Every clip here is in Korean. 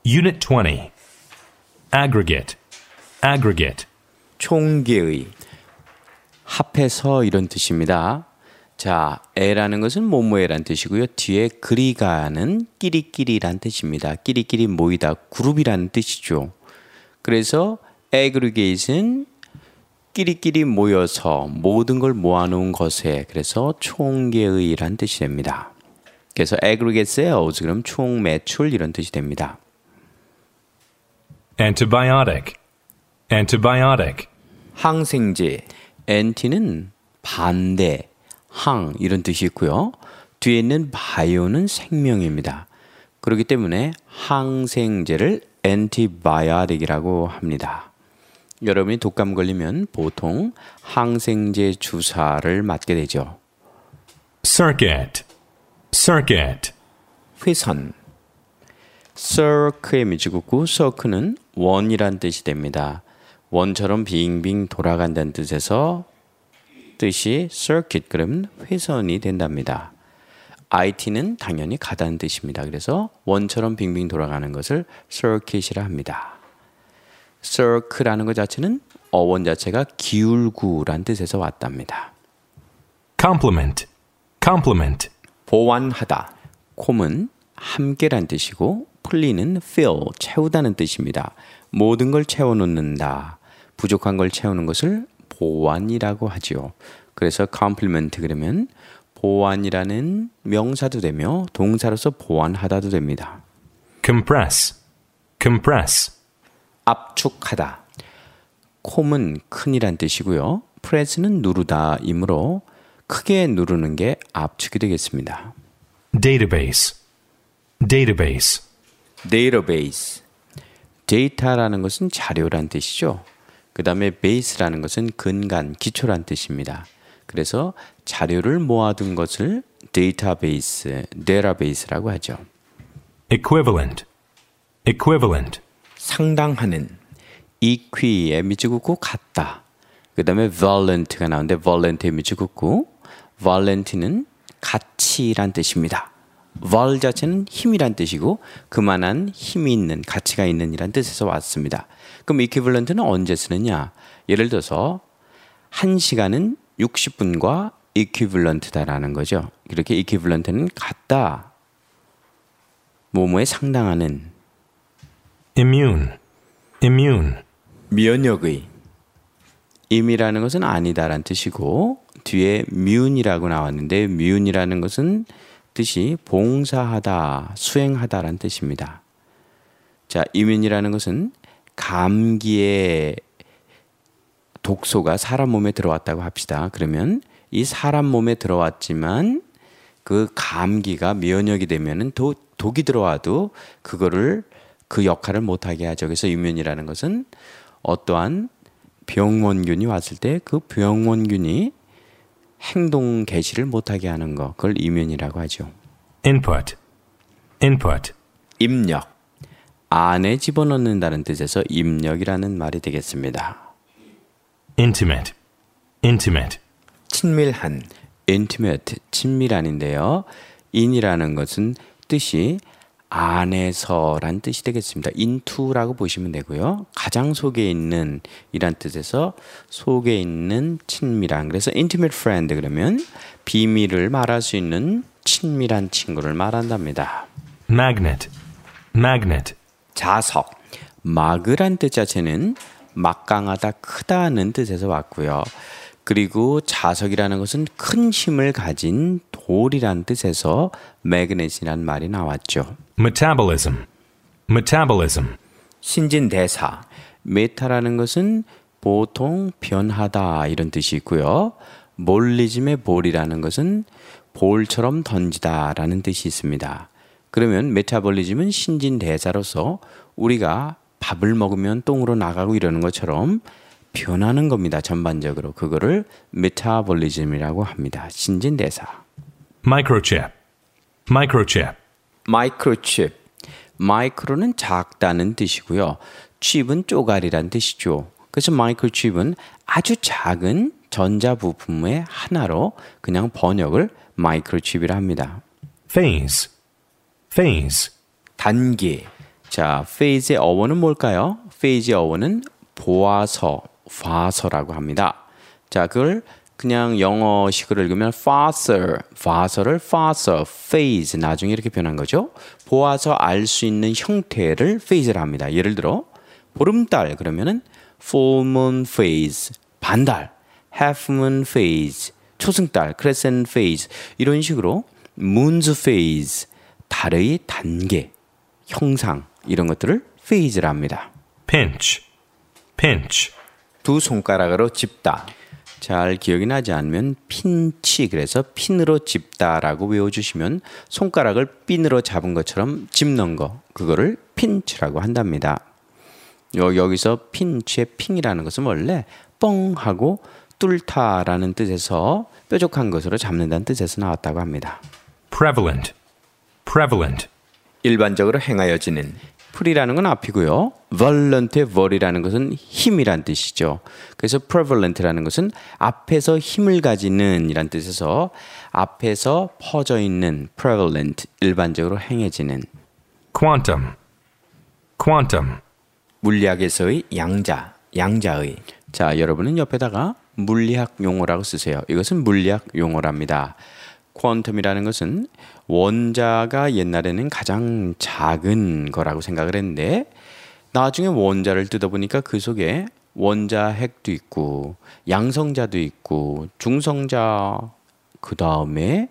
Unit 20. Aggregate. Aggregate. 총계의. 합해서 이런 뜻입니다. 자, 에라는 것은 뭐뭐에란 뜻이고요. 뒤에 그리가는 끼리끼리란 뜻입니다. 끼리끼리 모이다, 그룹이라는 뜻이죠. 그래서 aggregate은 끼리끼리 모여서 모든 걸 모아놓은 것에, 그래서 총계의란 뜻이 됩니다. 그래서 aggregate sales, 그럼 총 매출 이런 뜻이 됩니다. Antibiotic. Antibiotic. 항생제. anti는 반대, 항 이런 뜻이 있고요. 뒤에 있는 바이오는 생명입니다. 그렇기 때문에 항생제를 antibiotic이라고 합니다. 여러분이 독감 걸리면 보통 항생제 주사를 맞게 되죠. Circuit. Circuit. 회선. circle의 미지국구 circle는 원이란 뜻이 됩니다. 원처럼 빙빙 돌아간다는 뜻에서 뜻이 circuit, 그러면 회선이 된답니다. IT는 당연히 가다는 뜻입니다. 그래서 원처럼 빙빙 돌아가는 것을 circuit이라 합니다. circle라는 것 자체는 어원 자체가 기울구란 뜻에서 왔답니다. Complement. Complement. 보완하다. 콤은 함께란 뜻이고 풀리는 fill, 채우다는 뜻입니다. 모든 걸 채워놓는다. 부족한 걸 채우는 것을 보완이라고 하죠. 그래서 complement 그러면 보완이라는 명사도 되며 동사로서 보완하다도 됩니다. Compress. Compress. 압축하다. 콤은 큰이란 뜻이고요. press는 누르다이므로 크게 누르는 게 압축이 되겠습니다. Database. Database. database. 데이터라는 것은 자료란 뜻이죠. 그 다음에 base라는 것은 근간, 기초란 뜻입니다. 그래서 자료를 모아둔 것을 database라고 하죠. Equivalent. Equivalent. 상당하는. equi의 미지국구 같다. 그 다음에 valent가 나오는데 valent의 미지국구 valent는 가치란 뜻입니다. val 자체는 힘이란 뜻이고 그만한 힘이 있는, 가치가 있는 이란 뜻에서 왔습니다. 그럼 equivalent는 언제 쓰느냐? 예를 들어서 1시간은 60분과 equivalent다라는 거죠. 이렇게 equivalent는 같다. 뭐뭐에 상당하는. Immune. Immune. 면역의. 임이라는 것은 아니다라는 뜻이고 뒤에 mune이라고 나왔는데 mune이라는 것은 뜻이 봉사하다, 수행하다라는 뜻입니다. 자, immune이라는 것은 감기의 독소가 사람 몸에 들어왔다고 합시다. 그러면 이 사람 몸에 들어왔지만 그 감기가 면역이 되면은 독이 들어와도 그거를 그 역할을 못하게 하죠. 그래서 immune이라는 것은 어떠한 병원균이 왔을 때 그 병원균이 행동 개시를 못하게 하는 거, 그걸 immune이라고 하죠. Input. Input. 입력. 안에 집어넣는다는 뜻에서 입력이라는 말이 되겠습니다. Intimate. Intimate. 친밀한. intimate, 친밀한인데요. in이라는 것은 뜻이 안에서란 뜻이 되겠습니다. into라고 보시면 되고요. 가장 속에 있는 이란 뜻에서 속에 있는 친밀한. 그래서 intimate friend 그러면 비밀을 말할 수 있는 친밀한 친구를 말한답니다. Magnet. Magnet. 자석. 막으란 뜻 자체는 막강하다, 크다는 뜻에서 왔고요. 그리고 자석이라는 것은 큰 힘을 가진 돌이란 뜻에서 magnet이라는 말이 나왔죠. Metabolism. Metabolism. 신진대사. 메타라는 것은 보통 변하다 이런 뜻이 있고요. 몰리즘의 볼이라는 것은 볼처럼 던지다라는 뜻이 있습니다. 그러면 메타볼리즘은 신진대사로서 우리가 밥을 먹으면 똥으로 나가고 이러는 것처럼 변하는 겁니다. 전반적으로. 그거를 메타볼리즘이라고 합니다. 신진대사. Microchip. Microchip. 마이크로칩. 마이크로는 작다는 뜻이고요. 칩은 쪼가리란 뜻이죠. 그래서 마이크로칩은 아주 작은 전자부품의 하나로 그냥 번역을 마이크로칩이라 합니다. Phase. Phase. 단계. 자, phase의 어원은 뭘까요? phase의 어원은 보아서, 봐서라고 합니다. 자, 그걸 그냥 영어식으로 읽으면 father를 father, phase 나중에 이렇게 변한 거죠. 보아서 알 수 있는 형태를 phase를 합니다. 예를 들어 보름달 그러면은 full moon phase, 반달, half moon phase, 초승달, crescent phase 이런 식으로 moon's phase, 달의 단계, 형상 이런 것들을 phase를 합니다. pinch, pinch, 두 손가락으로 짚다. 잘 기억이 나지 않으면 핀치, 그래서 핀으로 짚다라고 외워주시면 손가락을 핀으로 잡은 것처럼 짚는 거, 그거를 핀치라고 한답니다. 여기서 핀치의 핑이라는 것은 원래 뻥 하고 뚫다라는 뜻에서 뾰족한 것으로 잡는다는 뜻에서 나왔다고 합니다. prevalent, prevalent, 일반적으로 행하여지는. 풀이라는 건 앞이고요. violent의 vol이라는 것은 힘이란 뜻이죠. 그래서 prevalent라는 것은 앞에서 힘을 가지는 이란 뜻에서 앞에서 퍼져 있는 prevalent, 일반적으로 행해지는. quantum, quantum, 물리학에서의 양자, 양자의. 자, 여러분은 옆에다가 물리학 용어라고 쓰세요. 이것은 물리학 용어랍니다. 퀀텀이라는 것은 원자가 옛날에는 가장 작은 거라고 생각을 했는데 나중에 원자를 뜯어보니까 그 속에 원자 핵도 있고 양성자도 있고 중성자, 그 다음에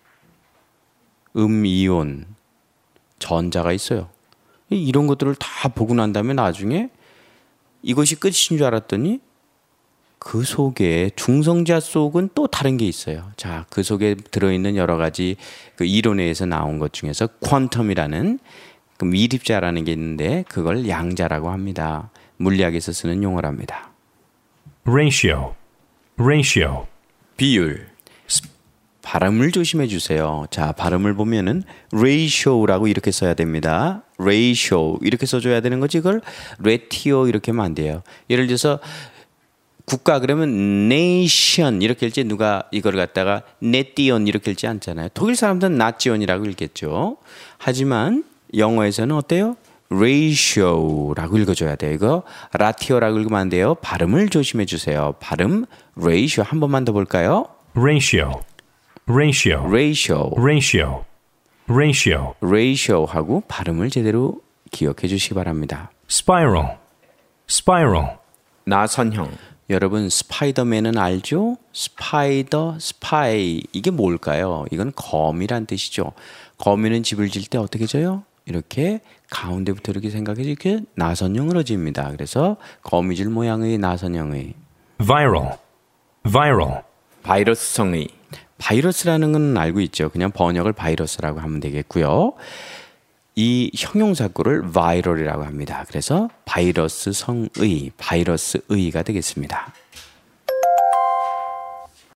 음이온, 전자가 있어요. 이런 것들을 다 보고 난 다음에 나중에 이것이 끝인 줄 알았더니 그 속에 중성자 속은 또 다른 게 있어요. 자, 그 속에 들어있는 여러 가지 그 이론에서 나온 것 중에서 퀀텀이라는 그 미립자라는 게 있는데 그걸 양자라고 합니다. 물리학에서 쓰는 용어랍니다. ratio, ratio, 비율. 발음을 조심해 주세요. 자, 발음을 보면은 ratio라고 이렇게 써야 됩니다. ratio 이렇게 써줘야 되는 거지 이걸 ratio 이렇게 하면 안 돼요. 예를 들어서 국가 그러면 nation 이렇게 읽지 누가 이걸 갖다가 nation 이렇게 읽지 않잖아요. 독일 사람들은 nation이라고 읽겠죠. 하지만 영어에서는 어때요? ratio라고 읽어줘야 돼요. 이거 ratio라고 읽으면 안 돼요. 발음을 조심해 주세요. 발음 ratio 한 번만 더 볼까요? ratio, ratio, ratio, ratio, ratio, ratio하고 발음을 제대로 기억해 주시기 바랍니다. spiral, spiral, 나선형. 여러분 스파이더맨은 알죠? 스파이더, 스파이 이게 뭘까요? 이건 거미란 뜻이죠. 거미는 집을 질 때 어떻게 져요? 이렇게 가운데부터 이렇게 생각해서 이렇게 나선형으로 집니다. 그래서 거미줄 모양의 나선형의. viral, viral, 바이러스성의. 바이러스라는 건 알고 있죠. 그냥 번역을 바이러스라고 하면 되겠고요. 이 형용사구를 viral이라고 합니다. 그래서 바이러스성의, 바이러스의가 되겠습니다.